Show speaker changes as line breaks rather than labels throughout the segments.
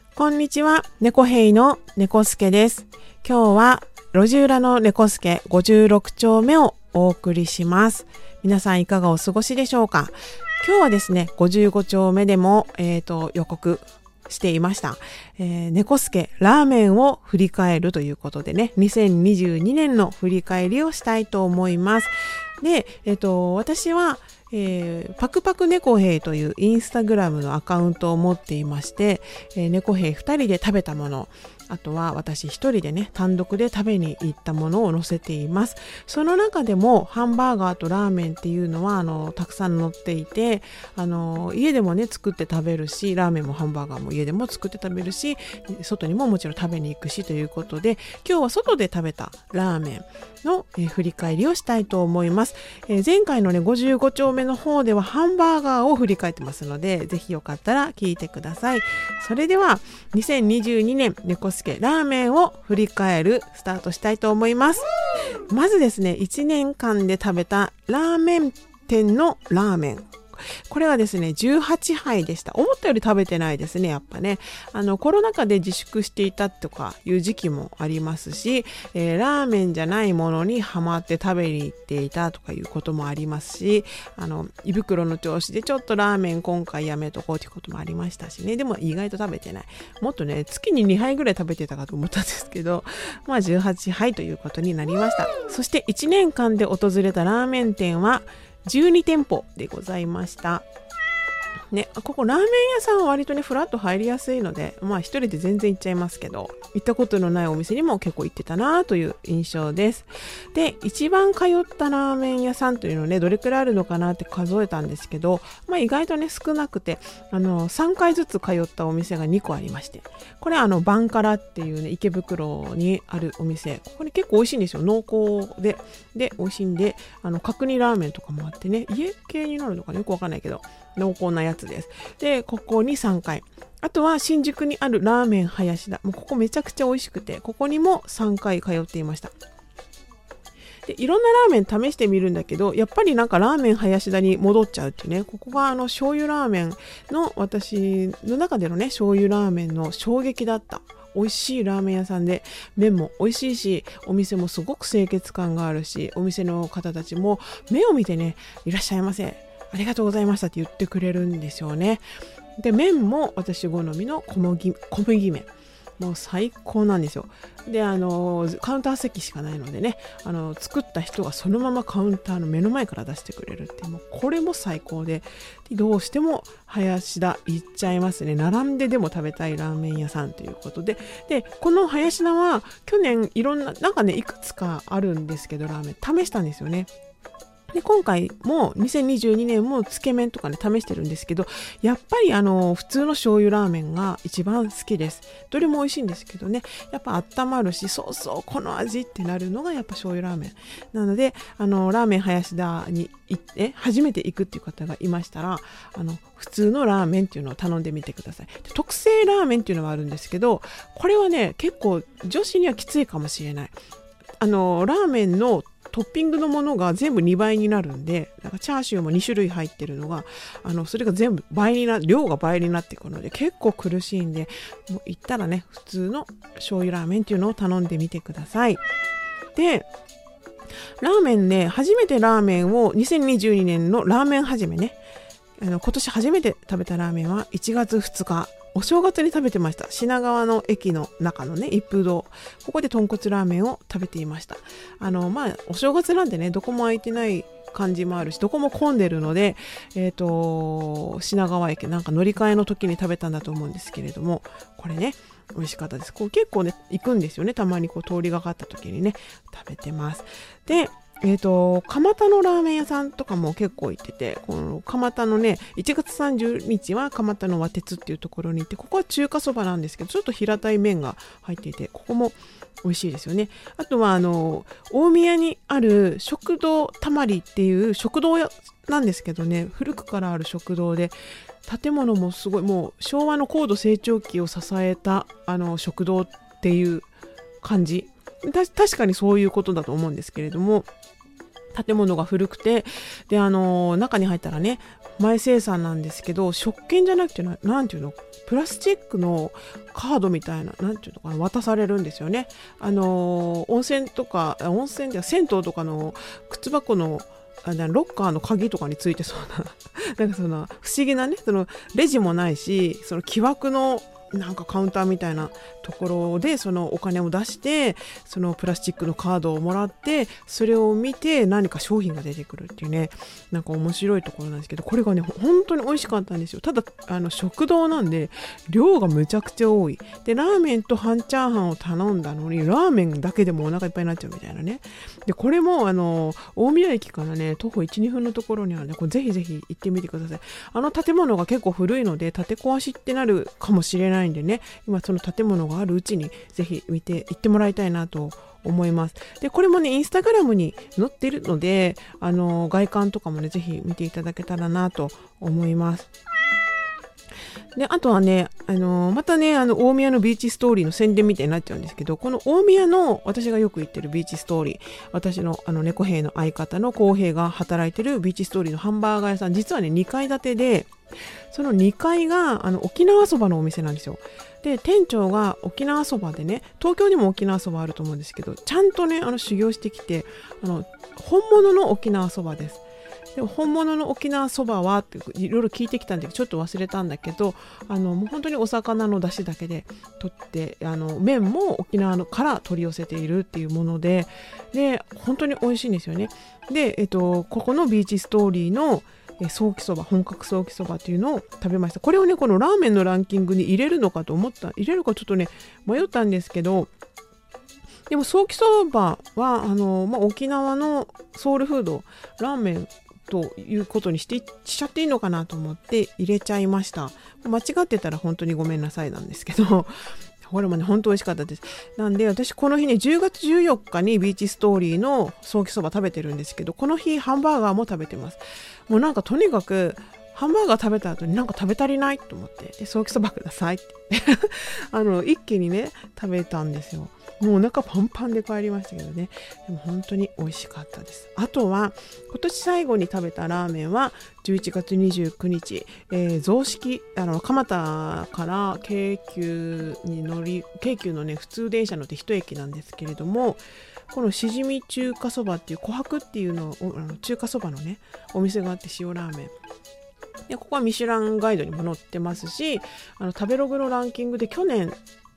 こんにちは、猫ヘイの猫助です。今日は路地裏の猫助56丁目をお送りします。皆さんいかがお過ごしでしょうか。今日はですね、55丁目でも、予告していました。猫助ラーメンを振り返るということでね、2022年の振り返りをしたいと思います。で、私はパクパク猫兵というインスタグラムのアカウントを持っていまして、猫兵2人で食べたもの、あとは私1人でね単独で食べに行ったものを載せています。その中でもハンバーガーとラーメンっていうのはたくさん載っていて、家でもね作って食べるし、ラーメンもハンバーガーも家でも作って食べるし、外にももちろん食べに行くしということで、今日は外で食べたラーメンの、振り返りをしたいと思います。前回のね55丁目の方ではハンバーガーを振り返ってますので、ぜひよかったら聞いてください。それでは2022年猫助ラーメンを振り返るスタートしたいと思います。まずですね、1年間で食べたラーメン店のラーメン、これはですね18杯でした。思ったより食べてないですね。やっぱねコロナ禍で自粛していたとかいう時期もありますし、ラーメンじゃないものにハマって食べに行っていたとかいうこともありますし、胃袋の調子でちょっとラーメン今回やめとこうということもありましたしね。でも意外と食べてない、もっとね月に2杯ぐらい食べてたかと思ったんですけど、18杯ということになりました。そして1年間で訪れたラーメン店は12店舗でございましたね。ここラーメン屋さんは割とねフラッと入りやすいので、一人で全然行っちゃいますけど、行ったことのないお店にも結構行ってたなという印象です。で、一番通ったラーメン屋さんというのをねどれくらいあるのかなって数えたんですけど、意外とね少なくて、3回ずつ通ったお店が2個ありまして、これバンカラっていうね池袋にあるお店、ここに結構美味しいんですよ。濃厚で美味しいんで、角煮ラーメンとかもあってね、家系になるのかねよくわかんないけど濃厚なやつです。で、ここに3回。あとは新宿にあるラーメン林田。もうここめちゃくちゃ美味しくて、ここにも3回通っていました。で、いろんなラーメン試してみるんだけど、やっぱりなんかラーメン林田に戻っちゃうっていうね。ここが醤油ラーメンの私の中でのね醤油ラーメンの衝撃だった。美味しいラーメン屋さんで、麺も美味しいし、お店もすごく清潔感があるし、お店の方たちも目を見てね、いらっしゃいませ、ありがとうございましたって言ってくれるんですよね。で、麺も私好みの小麦麺、もう最高なんですよ。で、カウンター席しかないのでね、作った人がそのままカウンターの目の前から出してくれるって、もうこれも最高で、どうしても林田行っちゃいますね。並んででも食べたいラーメン屋さんということで、でこの林田は去年いろんななんかねいくつかあるんですけど、ラーメン試したんですよね。で、今回も2022年もつけ麺とかね試してるんですけど、やっぱり普通の醤油ラーメンが一番好きです。どれも美味しいんですけどね、やっぱ温まるし、そうそうこの味ってなるのがやっぱ醤油ラーメンなので、ラーメン林田に行って初めて行くっていう方がいましたら、普通のラーメンっていうのを頼んでみてください。で、特製ラーメンっていうのはあるんですけど、これはね結構女子にはきついかもしれない。ラーメンのトッピングのものが全部2倍になるんで、なんかチャーシューも2種類入ってるのがそれが全部量が倍になっていくので結構苦しいんで、もう行ったらね普通の醤油ラーメンっていうのを頼んでみてください。で、ラーメンね、初めてラーメンを2022年のラーメン始めね、今年初めて食べたラーメンは1月2日お正月に食べてました。品川の駅の中のね一風堂、ここで豚骨ラーメンを食べていました。お正月なんでねどこも空いてない感じもあるし、どこも混んでるので、品川駅なんか乗り換えの時に食べたんだと思うんですけれども、これね美味しかったです。結構ね行くんですよね、たまに通りがかった時にね食べてます。で、蒲田のラーメン屋さんとかも結構行ってて、この蒲田のね1月30日は蒲田の和鉄っていうところに行って、ここは中華そばなんですけどちょっと平たい麺が入っていて、ここも美味しいですよね。あとは大宮にある食堂たまりっていう食堂なんですけどね、古くからある食堂で、建物もすごいもう昭和の高度成長期を支えた食堂っていう感じ、確かにそういうことだと思うんですけれども、 建物が古くて、で中に入ったらね、前生産なんですけど、食券じゃなくてなんていうの、プラスチックのカードみたいな、なんていうのかな、渡されるんですよね。温泉では銭湯とかの靴箱のロッカーの鍵とかについてそうななんかその不思議なね、そのレジもないし、その木枠のなんかカウンターみたいなところでそのお金を出して、そのプラスチックのカードをもらって、それを見て何か商品が出てくるっていうね、なんか面白いところなんですけど、これがね本当に美味しかったんですよ。ただ食堂なんで量がむちゃくちゃ多い。でラーメンと半チャーハンを頼んだのに、ラーメンだけでもお腹いっぱいになっちゃうみたいなね。でこれも大宮駅からね徒歩 1,2 分のところにあるので、これぜひぜひ行ってみてください。建物が結構古いので建て壊しってなるかもしれないんでね、今その建物があるうちにぜひ見て行ってもらいたいなと思います。でこれもねインスタグラムに載ってるので、外観とかもねぜひ見ていただけたらなと思います。であとはね、またね大宮のビーチストーリーの宣伝みたいになっちゃうんですけど、この大宮の私がよく行ってるビーチストーリー、私の猫兵の相方の浩平が働いてるビーチストーリーのハンバーガー屋さん、実はね2階建てで、その2階が沖縄そばのお店なんですよ。で店長が沖縄そばでね、東京にも沖縄そばあると思うんですけど、ちゃんとね修行してきて、本物の沖縄そばです。でも本物の沖縄そばはっていろいろ聞いてきたんでちょっと忘れたんだけど、もう本当にお魚の出汁だけで取って、麺も沖縄から取り寄せているっていうもので、本当に美味しいんですよね。で、ここのビーチストーリーのソーキそば、本格ソーキそばっていうのを食べました。これをねこのラーメンのランキングに入れるのかと入れるかちょっとね迷ったんですけど、でもソーキそばは沖縄のソウルフード、ラーメンということにしちゃっていいのかなと思って入れちゃいました。間違ってたら本当にごめんなさいなんですけどこれもね本当美味しかったです。なんで私この日ね10月14日にビーチストーリーのソーキそば食べてるんですけど、この日ハンバーガーも食べてます。もうなんかとにかくハンバーガー食べた後になんか食べ足りないと思って、ソーキそばくださいって一気にね食べたんですよ。もうお腹パンパンで帰りましたけどね、でも本当に美味しかったです。あとは今年最後に食べたラーメンは11月29日、雑式蒲田から京急のね普通電車乗って一駅なんですけれども、このしじみ中華そばっていう琥珀っていうの中華そばのねお店があって、塩ラーメンで、ここはミシュランガイドにも載ってますし、食べログのランキングで去年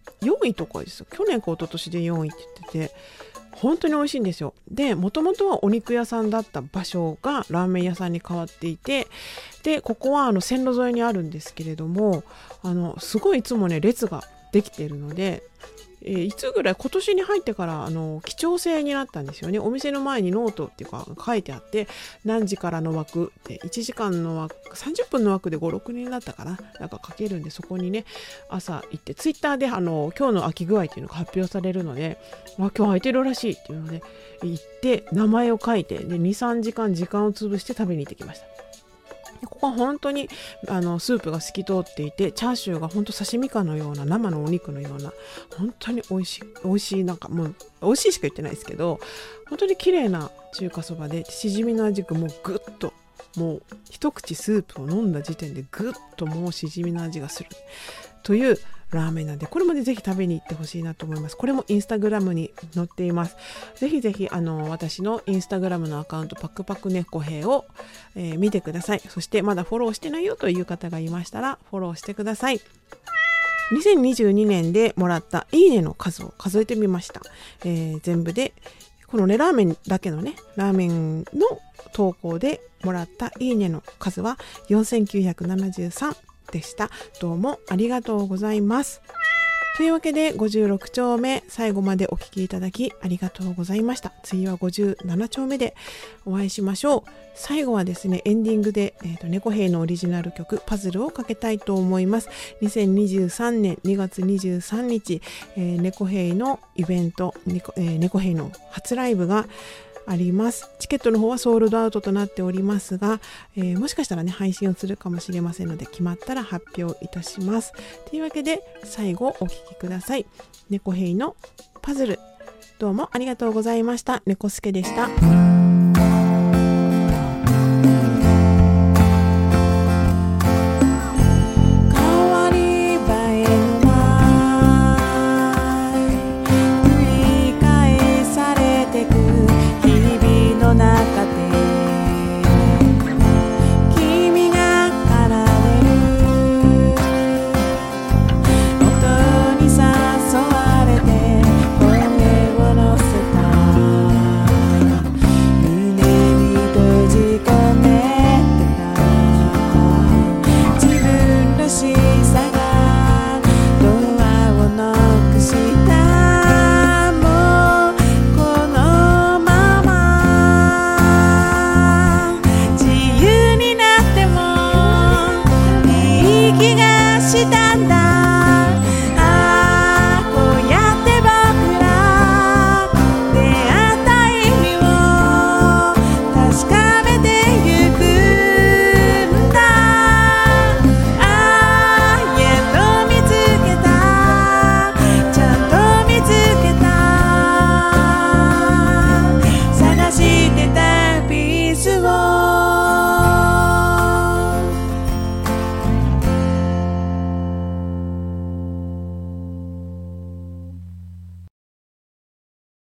4位とかですよ。去年か一昨年で4位って言ってて、本当に美味しいんですよ。で、もともとはお肉屋さんだった場所がラーメン屋さんに変わっていて、でここは線路沿いにあるんですけれども、すごいいつもね列ができているので、いつぐらい今年に入ってから記帳制になったんですよね。お店の前にノートっていうか書いてあって、何時からの枠って1時間の枠30分の枠で 5,6 人だったかな、なんか書けるんで、そこにね朝行ってツイッターで今日の空き具合っていうのが発表されるので、今日空いてるらしいっていうので行って名前を書いて、で 2,3 時間を潰して食べに行ってきました。ここは本当にスープが透き通っていて、チャーシューが本当刺身かのような生のお肉のような本当に美味しい、なんかもう美味しいしか言ってないですけど、本当に綺麗な中華そばで、しじみの味がもうぐっと、もう一口スープを飲んだ時点でぐっともうしじみの味がするというラーメンなんで、これもねぜひ食べに行ってほしいなと思います。これもインスタグラムに載っています。ぜひぜひ私のインスタグラムのアカウントパクパク猫兵を、見てください。そしてまだフォローしてないよという方がいましたらフォローしてください。2022年でもらったいいねの数を数えてみました。全部でこのねラーメンだけのねラーメンの投稿でもらったいいねの数は4973でした。どうもありがとうございます。というわけで56丁目最後までお聞きいただきありがとうございました。次は57丁目でお会いしましょう。最後はですねエンディングで、猫兵のオリジナル曲パズルをかけたいと思います。2023年2月23日、猫兵のイベント、猫兵の初ライブがあります。チケットの方はソールドアウトとなっておりますが、もしかしたらね配信をするかもしれませんので、決まったら発表いたします。というわけで最後お聴きください。猫兵のパズル、どうもありがとうございました。猫助でした。